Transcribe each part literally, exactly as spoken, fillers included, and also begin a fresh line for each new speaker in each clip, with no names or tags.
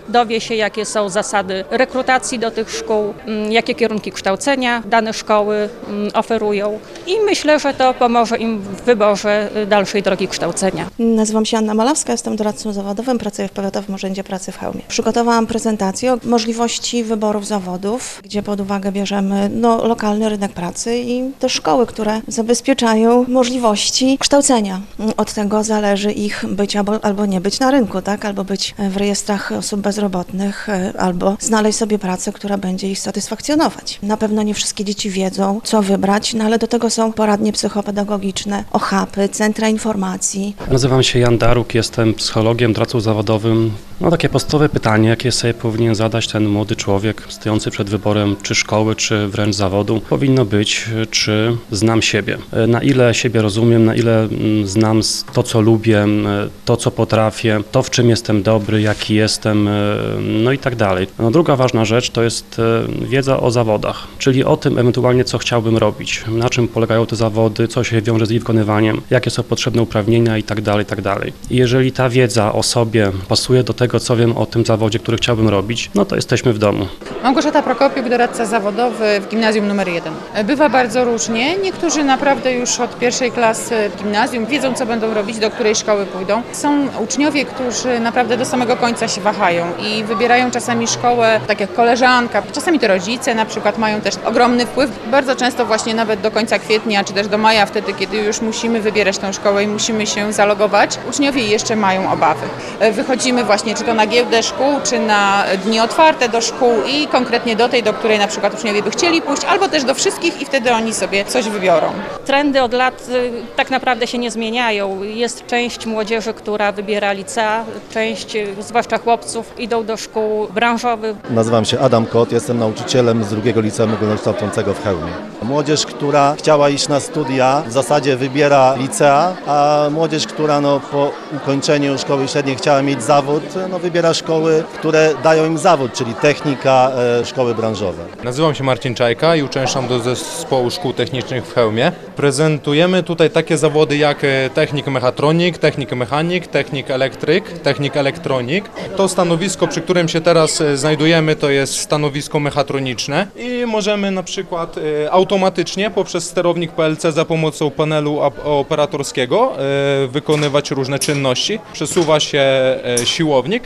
dowie się, jakie są zasady rekrutacji do tych szkół, jakie kierunki kształcenia dane szkoły oferują i myślę, że to pomoże im w wyborze dalszej drogi kształcenia.
Nazywam się Anna Malawska, jestem doradcą zawodowym, pracuję w Powiatowym Urzędzie Pracy w Chełmie. Przygotowałam prezentację o możliwości wyborów zawodów, gdzie pod uwagę bierzemy no, lokalny rynek pracy i te szkoły, które zabezpieczają możliwości kształcenia. Od tego zależy ich być albo, albo nie być na rynku, tak? Albo być w rejestrach osób bezrobotnych, albo znaleźć sobie pracę, która będzie ich satysfakcjonować. Na pewno nie wszystkie dzieci wiedzą, co wybrać, no ale do tego są poradnie psychopedagogiczne, ochapy, centra informacji.
Nazywam się Jan Daruk, jestem psychologiem, doradcą zawodowym. No takie podstawowe pytanie, jakie sobie powinien zadać ten młody człowiek stojący przed wyborem czy szkoły, czy wręcz zawodu, powinno być, czy znam siebie. Na ile siebie rozumiem, na ile znam to, co lubię, to, co potrafię, to, w czym jestem dobry, jaki jestem, no i tak dalej. No, druga ważna rzecz to jest wiedza o zawodach, czyli o tym ewentualnie, co chciałbym robić, na czym polegają te zawody, co się wiąże z ich wykonywaniem, jakie są potrzebne uprawnienia i tak dalej, i tak dalej. I jeżeli ta wiedza o sobie pasuje do tego, co wiem o tym zawodzie, który chciałbym robić, no to jesteśmy w domu.
Małgorzata Prokopiuk, doradca zawodowy w gimnazjum numer jeden. Bywa bardzo różnie. Niektórzy naprawdę już od pierwszej klasy w gimnazjum wiedzą, co będą robić, do której szkoły pójdą. Są uczniowie, którzy naprawdę do samego końca się wahają i wybierają czasami szkołę, tak jak koleżanka. Czasami to rodzice na przykład mają też ogromny wpływ. Bardzo często właśnie nawet do końca kwietnia, czy też do maja, wtedy, kiedy już musimy wybierać tą szkołę i musimy się zalogować, uczniowie jeszcze mają obawy. Wychodzimy właśnie czy to na giełdę szkół, czy na dni otwarte do szkół i konkretnie do tej, do której na przykład uczniowie by chcieli pójść, albo też do wszystkich i wtedy oni sobie coś wybiorą.
Trendy od lat tak naprawdę się nie zmieniają. Jest część młodzieży, która wybiera licea, część, zwłaszcza chłopców, idą do szkół branżowych.
Nazywam się Adam Kot, jestem nauczycielem z drugiego liceum ogólnokształcącego w Chełmie. Młodzież, która chciała iść na studia, w zasadzie wybiera licea, a młodzież, która no, po ukończeniu szkoły średniej chciała mieć zawód, no, wybiera szkoły, które dają im zawód, czyli technika, e, szkoły branżowe.
Nazywam się Marcin Czajka i uczęszczam do zespołu szkół technicznych w Chełmie. Prezentujemy tutaj takie zawody jak technik mechatronik, technik mechanik, technik elektryk, technik elektronik. To stanowisko, przy którym się teraz znajdujemy, to jest stanowisko mechatroniczne i możemy na przykład automatycznie poprzez sterownik P L C za pomocą panelu operatorskiego wykonywać różne czynności. Przesuwa się siłownik.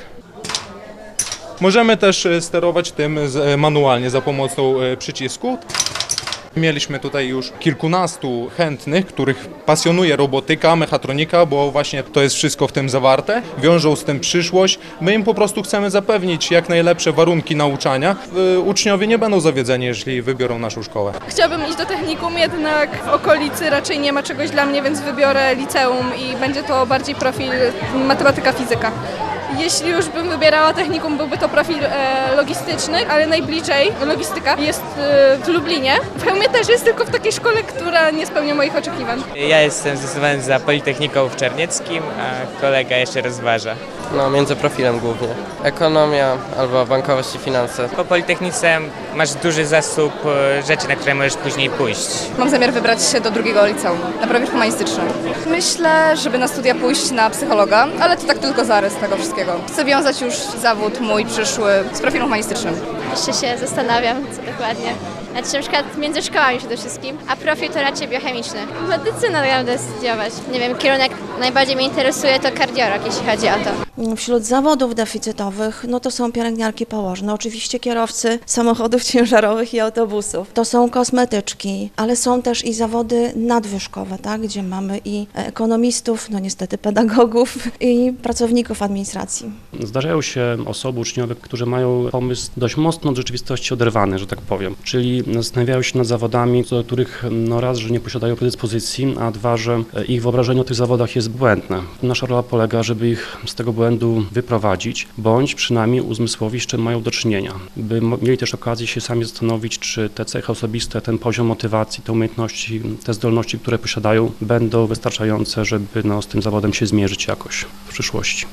Możemy też sterować tym manualnie za pomocą przycisku. Mieliśmy tutaj już kilkunastu chętnych, których pasjonuje robotyka, mechatronika, bo właśnie to jest wszystko w tym zawarte. Wiążą z tym przyszłość. My im po prostu chcemy zapewnić jak najlepsze warunki nauczania. Uczniowie nie będą zawiedzeni, jeżeli wybiorą naszą szkołę.
Chciałabym iść do technikum, jednak w okolicy raczej nie ma czegoś dla mnie, więc wybiorę liceum i będzie to bardziej profil matematyka, fizyka. Jeśli już bym wybierała technikum, byłby to profil e, logistyczny, ale najbliżej logistyka jest e, w Lublinie. W Chełmie też jest, tylko w takiej szkole, która nie spełnia moich oczekiwań.
Ja jestem zdecydowany za Politechniką w Czernieckim, a kolega jeszcze rozważa.
No, między profilem głównie. Ekonomia albo bankowość i finanse.
Po Politechnice masz duży zasób rzeczy, na które możesz później pójść.
Mam zamiar wybrać się do drugiego liceum, na profil humanistyczny. Myślę, żeby na studia pójść na psychologa, ale to tak tylko zarys tego wszystkiego. Chcę wiązać już zawód mój przyszły z profilem humanistycznym.
Jeszcze się zastanawiam, co dokładnie. Znaczy na przykład między szkołami przede wszystkim, a profil to raczej biochemiczny. Medycynę ja będę studiować. Nie wiem, kierunek najbardziej mnie interesuje to kardiolog, jeśli chodzi o to.
Wśród zawodów deficytowych, no to są pielęgniarki położne, oczywiście kierowcy samochodów ciężarowych i autobusów. To są kosmetyczki, ale są też i zawody nadwyżkowe, tak, gdzie mamy i ekonomistów, no niestety pedagogów i pracowników administracji.
Zdarzają się osoby, uczniowie, którzy mają pomysł dość mocno od rzeczywistości oderwany, że tak powiem, czyli zastanawiają się nad zawodami, do których no raz, że nie posiadają predyspozycji, a dwa, że ich wyobrażenie o tych zawodach jest błędne. Nasza rola polega, żeby ich z tego błędu wyprowadzić, bądź przynajmniej uzmysłowić, z czym mają do czynienia, by mieli też okazję się sami zastanowić, czy te cechy osobiste, ten poziom motywacji, te umiejętności, te zdolności, które posiadają, będą wystarczające, żeby no, z tym zawodem się zmierzyć jakoś w przyszłości.